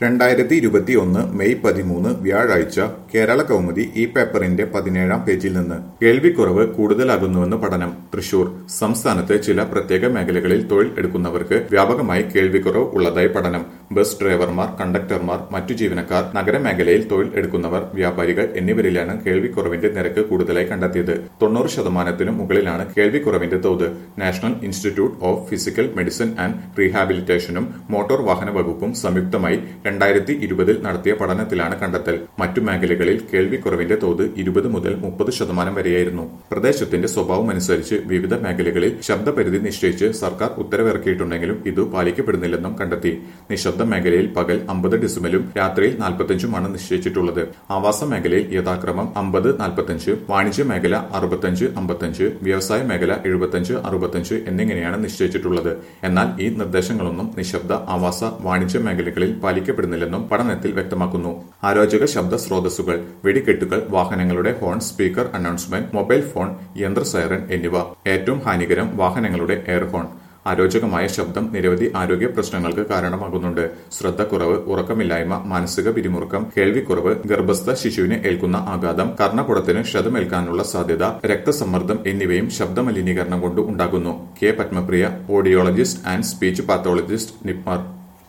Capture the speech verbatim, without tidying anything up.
രണ്ടായിരത്തി ഇരുപത്തിയൊന്ന് മെയ് പതിമൂന്ന് വ്യാഴാഴ്ച കേരള കൗമുദി ഈ പേപ്പറിന്റെ പതിനേഴാം പേജിൽ നിന്ന് കേൾവിക്കുറവ് കൂടുതലാകുന്നുവെന്ന് പഠനം. തൃശൂർ സംസ്ഥാനത്തെ ചില പ്രത്യേക മേഖലകളിൽ തൊഴിൽ എടുക്കുന്നവർക്ക് വ്യാപകമായി കേൾവിക്കുറവ് ഉള്ളതായി പഠനം. ബസ് ഡ്രൈവർമാർ, കണ്ടക്ടർമാർ, മറ്റു ജീവനക്കാർ, നഗരമേഖലയിൽ തൊഴിൽ എടുക്കുന്നവർ, വ്യാപാരികൾ എന്നിവരിലാണ് കേൾവിക്കുറവിന്റെ നിരക്ക് കൂടുതലായി കണ്ടെത്തിയത്. തൊണ്ണൂറ് ശതമാനത്തിനും മുകളിലാണ് കേൾവിക്കുറവിന്റെ തോത്. National institute of physical medicine and റീഹാബിലിറ്റേഷനും മോട്ടോർ വാഹന വകുപ്പും സംയുക്തമായി രണ്ടായിരത്തി ഇരുപതിൽ നടത്തിയ പഠനത്തിലാണ് കണ്ടെത്തൽ. മറ്റു മേഖലകളിൽ കേൾവിക്കുറവിന്റെ തോത് ഇരുപത് മുതൽ മുപ്പത് ശതമാനം വരെയായിരുന്നു. പ്രദേശത്തിന്റെ സ്വഭാവമനുസരിച്ച് വിവിധ മേഖലകളിൽ ശബ്ദപരിധി നിശ്ചയിച്ച് സർക്കാർ ഉത്തരവിറക്കിയിട്ടുണ്ടെങ്കിലും ഇത് പാലിക്കപ്പെടുന്നില്ലെന്നും കണ്ടെത്തി. നിശബ്ദ മേഖലയിൽ പകൽ അമ്പത് ഡെസിമലും രാത്രിയിൽ നാൽപ്പത്തഞ്ചുമാണ് നിശ്ചയിച്ചിട്ടുള്ളത്. ആവാസ മേഖലയിൽ യഥാക്രമം അമ്പത് നാൽപ്പത്തഞ്ച്, വാണിജ്യ മേഖല അറുപത്തഞ്ച് അമ്പത്തഞ്ച്, വ്യവസായ മേഖല എഴുപത്തഞ്ച് അറുപത്തഞ്ച് എന്നിങ്ങനെയാണ് നിശ്ചയിച്ചിട്ടുള്ളത്. എന്നാൽ ഈ നിർദ്ദേശങ്ങളൊന്നും നിശബ്ദ, ആവാസ, വാണിജ്യ മേഖലകളിൽ പാലിക്കപ്പെടുന്നില്ലെന്നും പഠനത്തിൽ വ്യക്തമാക്കുന്നു. അരോചക ശബ്ദ സ്രോതസ്സുകൾ, വെടിക്കെട്ടുകൾ, വാഹനങ്ങളുടെ horn, speaker announcement, mobile phone, യന്ത്ര സൈറൻ എന്നിവ. ഏറ്റവും ഹാനികരം വാഹനങ്ങളുടെ എയർ ഹോൺ. അരോചകമായ ശബ്ദം നിരവധി ആരോഗ്യ പ്രശ്നങ്ങൾക്ക് കാരണമാകുന്നുണ്ട്. ശ്രദ്ധക്കുറവ്, ഉറക്കമില്ലായ്മ, മാനസിക പിരിമുറുക്കം, കേൾവിക്കുറവ്, ഗർഭസ്ഥ ശിശുവിന് ഏൽക്കുന്ന ആഘാതം, കർണപുടത്തിന് ക്ഷതമേൽക്കാനുള്ള സാധ്യത, രക്തസമ്മർദ്ദം എന്നിവയും ശബ്ദമലിനീകരണം കൊണ്ട് ഉണ്ടാകുന്നു. K Padmapriya, audiologist and speech pathologist, NIPMR.